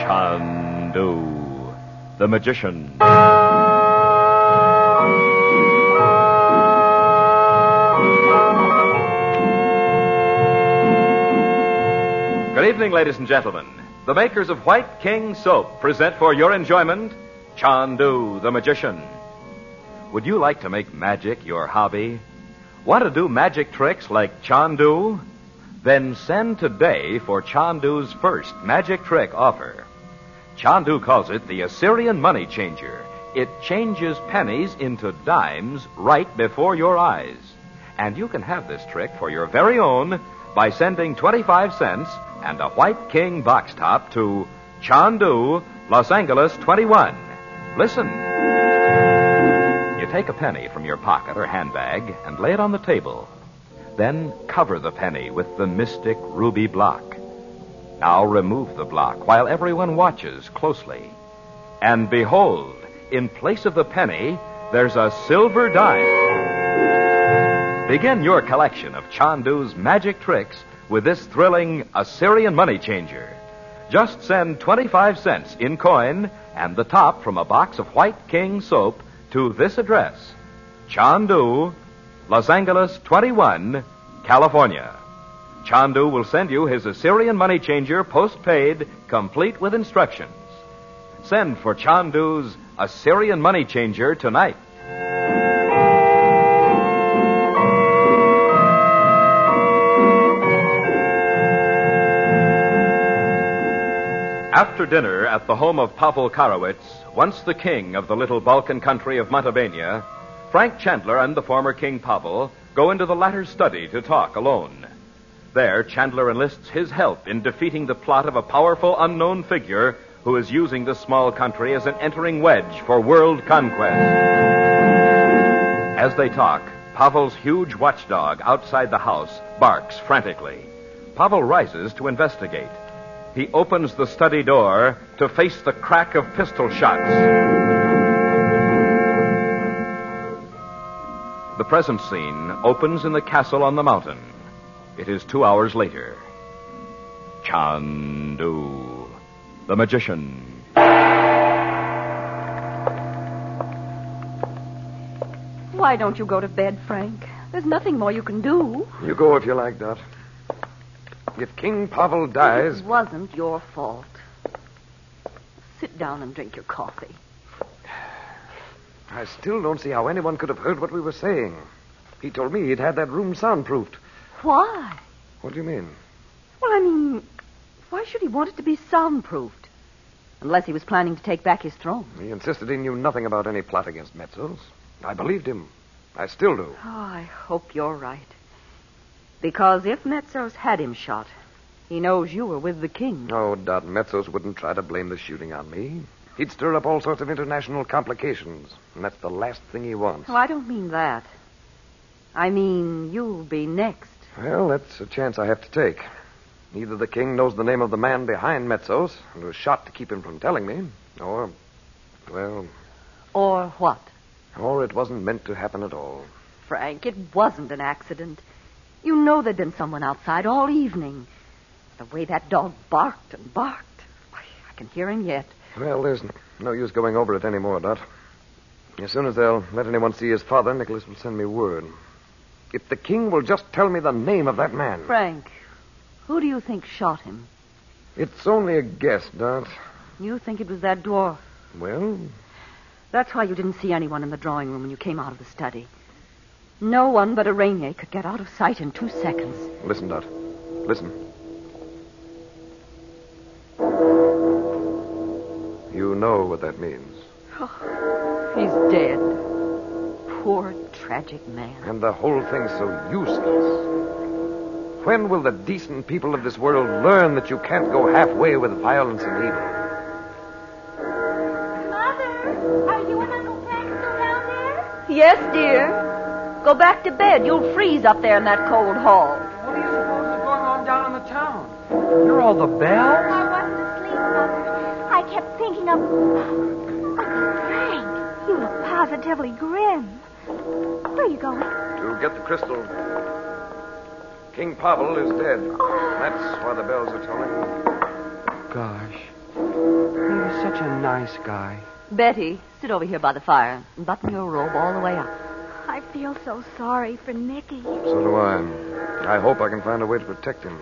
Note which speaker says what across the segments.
Speaker 1: Chandu, the magician. Good evening, ladies and gentlemen. The makers of White King Soap present for your enjoyment Chandu, the magician. Would you like to make magic your hobby? Want to do magic tricks like Chandu? Then send today for Chandu's first magic trick offer. Chandu calls it the Assyrian money changer. It changes pennies into dimes right before your eyes. And you can have this trick for your very own by sending 25 cents and a White King box top to Chandu, Los Angeles 21. Listen. You take a penny from your pocket or handbag and lay it on the table. Then cover the penny with the mystic ruby block. Now remove the block while everyone watches closely. And behold, in place of the penny, there's a silver dime. Begin your collection of Chandu's magic tricks with this thrilling Assyrian money changer. Just send 25 cents in coin and the top from a box of White King Soap to this address, Chandu, Los Angeles 21, California. Chandu will send you his Assyrian money changer postpaid, complete with instructions. Send for Chandu's Assyrian money changer tonight. After dinner at the home of Pavel Karowitz, once the king of the little Balkan country of Montevania, Frank Chandler and the former King Pavel go into the latter's study to talk alone. There, Chandler enlists his help in defeating the plot of a powerful unknown figure who is using the small country as an entering wedge for world conquest. As they talk, Pavel's huge watchdog outside the house barks frantically. Pavel rises to investigate. He opens the study door to face the crack of pistol shots. The present scene opens in the castle on the mountain. It is 2 hours later. Chandu, the magician.
Speaker 2: Why don't you go to bed, Frank? There's nothing more you can do.
Speaker 3: You go if you like, Dot. If King Pavel dies...
Speaker 2: It wasn't your fault. Sit down and drink your coffee.
Speaker 3: I still don't see how anyone could have heard what we were saying. He told me he'd had that room soundproofed.
Speaker 2: Why?
Speaker 3: What do you mean?
Speaker 2: Well, I mean, why should he want it to be soundproofed? Unless he was planning to take back his throne.
Speaker 3: He insisted he knew nothing about any plot against Metzos. I believed him. I still do.
Speaker 2: Oh, I hope you're right. Because if Metzos had him shot, he knows you were with the king.
Speaker 3: Oh, Dot, Metzos wouldn't try to blame the shooting on me. He'd stir up all sorts of international complications, and that's the last thing he wants.
Speaker 2: Oh, I don't mean that. I mean, you'll be next.
Speaker 3: Well, that's a chance I have to take. Either the king knows the name of the man behind Metzos and was shot to keep him from telling me, or, well...
Speaker 2: Or what?
Speaker 3: Or it wasn't meant to happen at all.
Speaker 2: Frank, it wasn't an accident. You know there'd been someone outside all evening. The way that dog barked and barked. I can hear him yet.
Speaker 3: Well, there's no use going over it anymore, Dot. As soon as they'll let anyone see his father, Nicholas will send me word. If the king will just tell me the name of that man.
Speaker 2: Frank, who do you think shot him?
Speaker 3: It's only a guess, Dot.
Speaker 2: You think it was that dwarf?
Speaker 3: Well...
Speaker 2: That's why you didn't see anyone in the drawing room when you came out of the study. No one but a Rainier could get out of sight in 2 seconds.
Speaker 3: Listen, Dot. Listen. You know what that means.
Speaker 2: Oh, he's dead. Poor, tragic man.
Speaker 3: And the whole thing's so useless. When will the decent people of this world learn that you can't go halfway with violence and evil?
Speaker 4: Mother, are you and Uncle Frank still down there?
Speaker 2: Yes, dear. Go back to bed. You'll freeze up there in that cold hall.
Speaker 5: What do you suppose is going on down in the town? Hear all the bells?
Speaker 4: I wasn't asleep, Mother. I kept thinking of... Uncle Frank, you look positively grim. Where are you going?
Speaker 3: To get the crystal. King Pavel is dead. That's why the bells are tolling.
Speaker 5: Gosh. nice guy.
Speaker 2: Betty, sit over here by the fire and button your robe all the way up.
Speaker 4: I feel so sorry for Nicky.
Speaker 3: So do I. I hope I can find a way to protect him.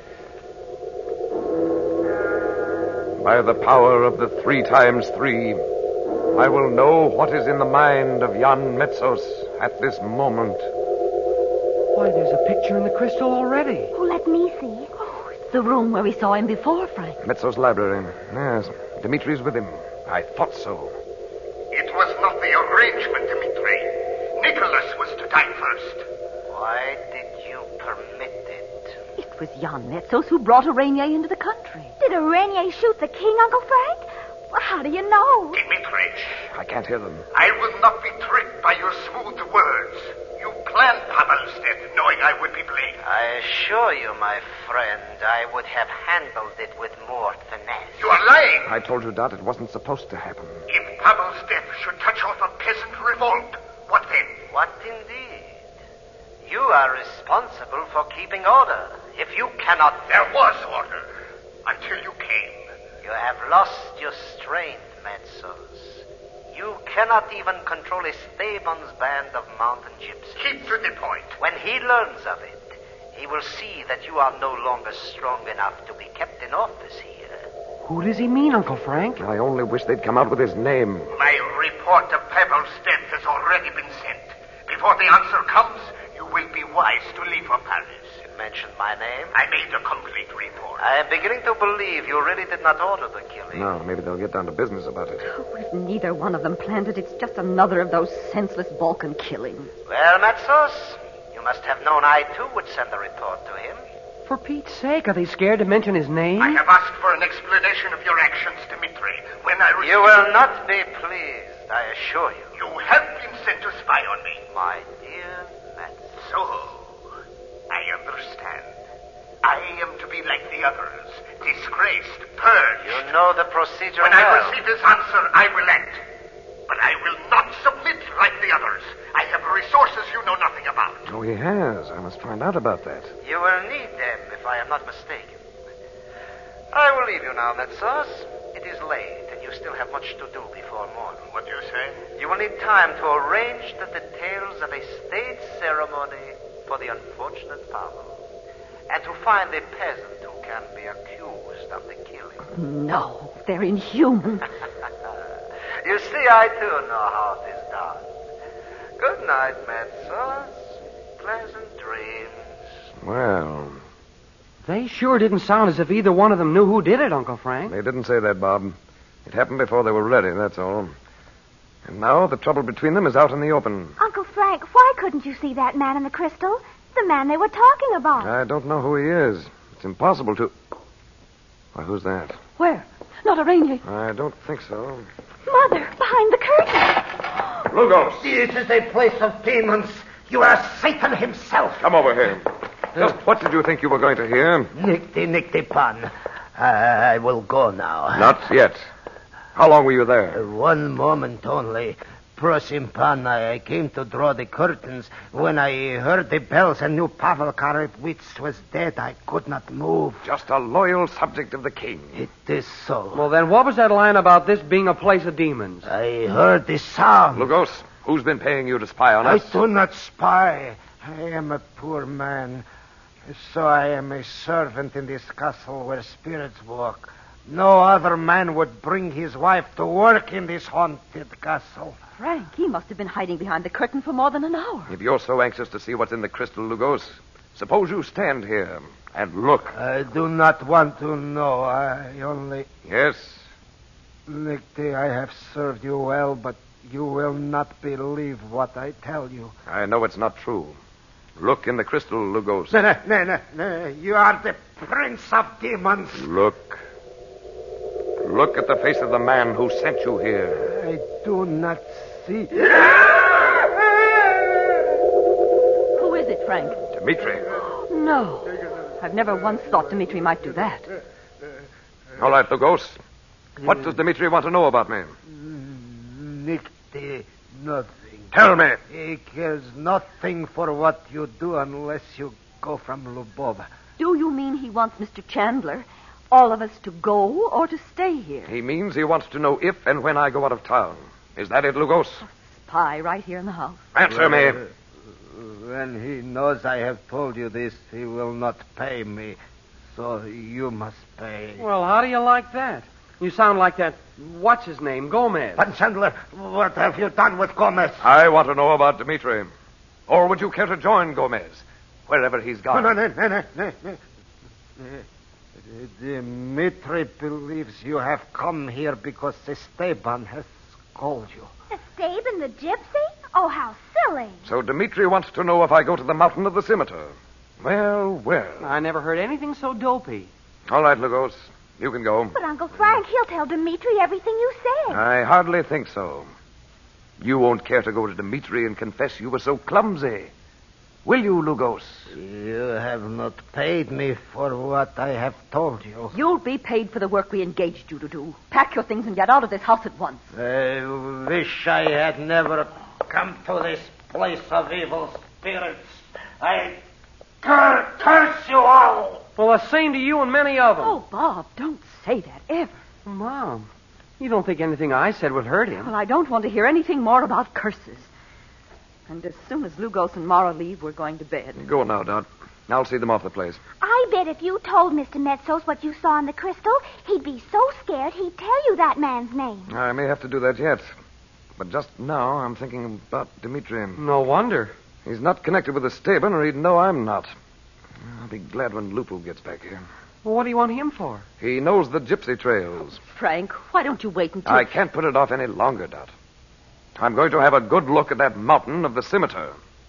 Speaker 3: By the power of the 3 times 3, I will know what is in the mind of Jan Metzos at this moment.
Speaker 5: Why, there's a picture in the crystal already.
Speaker 4: Oh, let me see.
Speaker 2: Oh, it's the room where we saw him before, Frank.
Speaker 3: Metzos' library. Yes, Dimitri's with him. I thought so.
Speaker 6: It was not the arrangement, Dimitri. Nicholas was to die first.
Speaker 7: Why did you permit it?
Speaker 2: It was Jan Metzos who brought Araignée into the country.
Speaker 4: Did Araignée shoot the king, Uncle Frank? Well, how do you know?
Speaker 6: Dimitri,
Speaker 3: I can't hear them.
Speaker 6: I will not be tricked by your smooth words. You planned Pavel's death, knowing I would be blamed.
Speaker 7: I assure you, my friend, I would have handled it with more finesse.
Speaker 6: You are lying.
Speaker 3: I told you, Dot, it wasn't supposed to happen.
Speaker 6: If Pavel's death should touch off a peasant revolt, what then?
Speaker 7: What indeed? You are responsible for keeping order. If you cannot...
Speaker 6: There was order until you came.
Speaker 7: You have lost your strength, Metzos. You cannot even control Esteban's band of mountain gypsies.
Speaker 6: Keep to the point.
Speaker 7: When he learns of it, he will see that you are no longer strong enough to be kept in office here.
Speaker 5: Who does he mean, Uncle Frank?
Speaker 3: I only wish they'd come out with his name.
Speaker 6: My report of Pavel's death has already been sent. Before the answer comes, you will be wise to leave for Paris.
Speaker 7: You mentioned my name.
Speaker 6: I made a complete report.
Speaker 7: I am beginning to believe you really did not order the killing.
Speaker 3: No, maybe they'll get down to business about it.
Speaker 2: Oh, if neither one of them planned it, it's just another of those senseless Balkan killings.
Speaker 7: Well, Metzos, you must have known I, too, would send a report to him.
Speaker 5: For Pete's sake, are they scared to mention his name?
Speaker 6: I have asked for an explanation of your actions, Dimitri. When I received...
Speaker 7: You will not be pleased, I assure you.
Speaker 6: You have been sent to spy on me.
Speaker 7: My dear Metzos.
Speaker 6: So, I understand. I am to be like the others, disgraced, purged.
Speaker 7: You know the procedure
Speaker 6: When
Speaker 7: well.
Speaker 6: I receive his answer, I will act. But I will not submit like the others. I have resources you know nothing about.
Speaker 3: Oh, he has. I must find out about that.
Speaker 7: You will need them, if I am not mistaken. I will leave you now, Metzos. It is late, and you still have much to do before morning.
Speaker 6: What do you say?
Speaker 7: You will need time to arrange the details of a state ceremony for the unfortunate Pavel, and to find a peasant who can be accused of the killing.
Speaker 2: No, they're inhuman.
Speaker 7: You see, I too know how it is done. Good night, Metzos. Pleasant dreams.
Speaker 3: Well,
Speaker 5: They sure didn't sound as if either one of them knew who did it, Uncle Frank.
Speaker 3: they didn't say that, Bob. It happened before they were ready, that's all. And now the trouble between them is out in the open.
Speaker 4: Uncle Frank, why couldn't you see that man in the crystal? The man they were talking about.
Speaker 3: I don't know who he is. It's impossible to... Why, who's that?
Speaker 2: Where? Not Araignée.
Speaker 3: I don't think so.
Speaker 4: Mother, behind the curtain.
Speaker 3: Lugos!
Speaker 7: This is a place of demons. You are Satan himself.
Speaker 3: Come over here. Just what did you think you were going to hear?
Speaker 7: Nikti Pan. I will go now.
Speaker 3: Not yet. How long were you there?
Speaker 7: 1 moment only. Prosim Pan, I came to draw the curtains. When I heard the bells and knew Pavel Karevich was dead, I could not move.
Speaker 3: Just a loyal subject of the king.
Speaker 7: It is so.
Speaker 5: Well, then what was that line about this being a place of demons?
Speaker 7: I heard the sound.
Speaker 3: Lugos, who's been paying you to spy on
Speaker 7: I
Speaker 3: us?
Speaker 7: do not spy. I am a poor man. So I am a servant in this castle where spirits walk. No other man would bring his wife to work in this haunted castle.
Speaker 2: Frank, he must have been hiding behind the curtain for more than an hour.
Speaker 3: If you're so anxious to see what's in the crystal, Lugos, suppose you stand here and look.
Speaker 7: I do not want to know. I only...
Speaker 3: Yes?
Speaker 7: Nikti, I have served you well, but you will not believe what I tell you.
Speaker 3: I know it's not true. Look in the crystal, Lugos.
Speaker 7: No. You are the prince of demons.
Speaker 3: Look. Look at the face of the man who sent you here.
Speaker 7: I do not see...
Speaker 2: Who is it, Frank?
Speaker 3: Dmitri.
Speaker 2: No. I've never once thought Dmitri might do that.
Speaker 3: All right, Lugos. What does Dmitri want to know about me?
Speaker 7: Nikti, nothing.
Speaker 3: Tell me.
Speaker 7: He cares nothing for what you do unless you go from Lubova.
Speaker 2: Do you mean he wants Mr. Chandler, All of us to go or to stay here?
Speaker 3: He means he wants to know if and when I go out of town. Is that it, Lugos?
Speaker 2: Spy right here in the house.
Speaker 3: Answer me.
Speaker 7: When he knows I have told you this, he will not pay me. So you must pay.
Speaker 5: Well, how do you like that? You sound like that, what's his name, Gomez.
Speaker 7: But, Chandler, what have you done with Gomez?
Speaker 3: I want to know about Dimitri. Or would you care to join Gomez, wherever he's gone?
Speaker 7: No. Dimitri believes you have come here because Esteban has called you.
Speaker 4: Esteban the gypsy? Oh, how silly.
Speaker 3: So Dimitri wants to know if I go to the mountain of the scimitar. Well.
Speaker 5: I never heard anything so dopey.
Speaker 3: All right, Lugos. You can go.
Speaker 4: But, Uncle Frank, he'll tell Dimitri everything you said.
Speaker 3: I hardly think so. You won't care to go to Dimitri and confess you were so clumsy. Will you, Lugos?
Speaker 7: You have not paid me for what I have told you.
Speaker 2: You'll be paid for the work we engaged you to do. Pack your things and get out of this house at once.
Speaker 7: I wish I had never come to this place of evil spirits. I curse you all.
Speaker 5: Well, the same to you and many of them.
Speaker 2: Oh, Bob, don't say that ever.
Speaker 5: Mom, you don't think anything I said would hurt him?
Speaker 2: Well, I don't want to hear anything more about curses. And as soon as Lugos and Mara leave, we're going to bed.
Speaker 3: Go now, Dot. I'll see them off the place.
Speaker 4: I bet if you told Mr. Metzos what you saw in the crystal, he'd be so scared he'd tell you that man's name.
Speaker 3: I may have to do that yet. But just now, I'm thinking about Dimitri.
Speaker 5: No wonder.
Speaker 3: He's not connected with Esteban, or he'd know I'm not. I'll be glad when Lupo gets back here.
Speaker 5: Well, what do you want him for?
Speaker 3: He knows the gypsy trails.
Speaker 2: Frank, why don't you wait until...
Speaker 3: I can't put it off any longer, Dot. I'm going to have a good look at that mountain of the scimitar.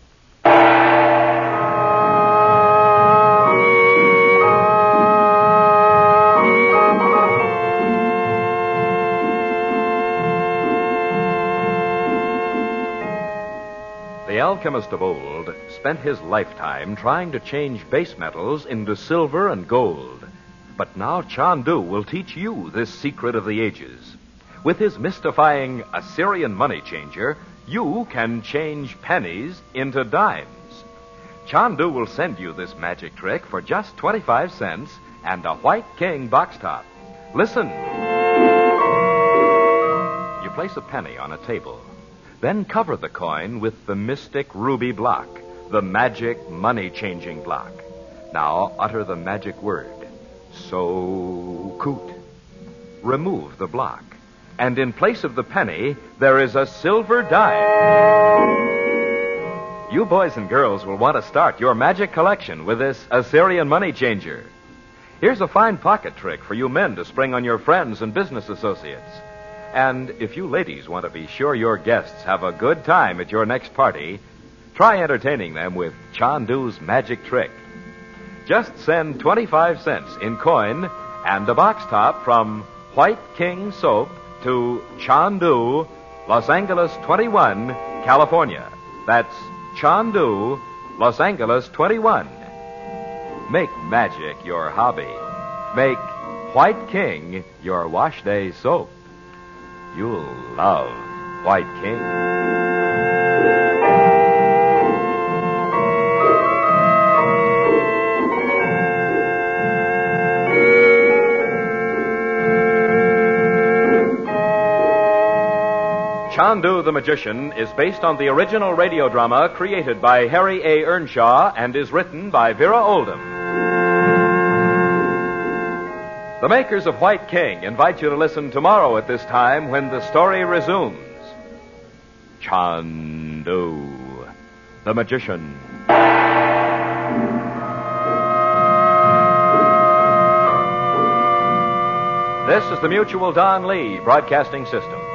Speaker 1: The alchemist of old spent his lifetime trying to change base metals into silver and gold. But now Chandu will teach you this secret of the ages. With his mystifying Assyrian money changer, you can change pennies into dimes. Chandu will send you this magic trick for just 25 cents and a White King box top. Listen. You place a penny on a table. Then cover the coin with the mystic ruby block, the magic money-changing block. Now utter the magic word, So-Kut. Remove the block, and in place of the penny, there is a silver dime. You boys and girls will want to start your magic collection with this Assyrian money changer. Here's a fine pocket trick for you men to spring on your friends and business associates. And if you ladies want to be sure your guests have a good time at your next party, try entertaining them with Chandu's magic trick. Just send 25 cents in coin and a box top from White King Soap to Chandu, Los Angeles 21, California. That's Chandu, Los Angeles 21. Make magic your hobby. Make White King your wash day soap. You'll love White King. Chandu the Magician is based on the original radio drama created by Harry A. Earnshaw and is written by Vera Oldham. The makers of White King invite you to listen tomorrow at this time when the story resumes. Chandu the Magician. This is the Mutual Don Lee Broadcasting System.